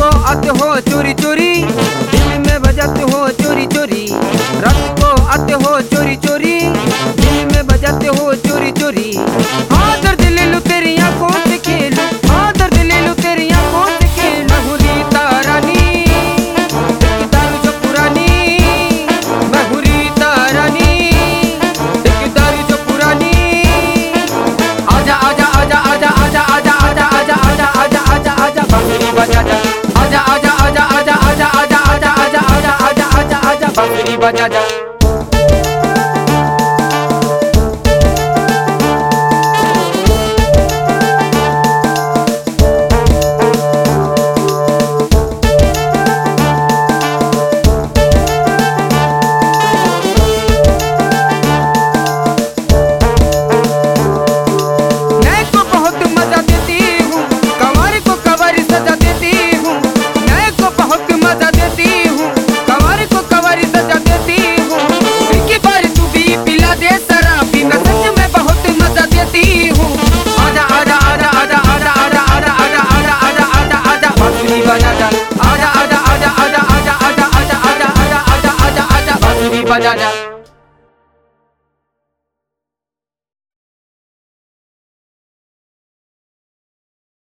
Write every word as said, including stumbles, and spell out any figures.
को आते हो चोरी चोरी, दिल में बजाते हो चोरी चोरी। रात को आते हो चोरी चोरी, दिल में बजाते हो चोरी चोरी। हाँ दर्द ले लो तेरी आंखों से खेलूं, हाँ दर्द ले लो तेरी आंखों से खेलूं। मैं हूँ रीता रानी, एक दारू जो पुरानी। मैं हूँ रीता रानी, एक दारू जो पुरानी। आजा आजा आजा आजा आजा आजा आजा आजा आजा आजा आजा आजा बांसुरी बजा जा। आजा आजा आजा आजा आजा आजा आजा आजा आजा आजा आजा आजा बांसुरी बजा जा। आजा आजा आजा आजा आजा आजा आजा आजा आजा आजा बांसुरी बजा जा।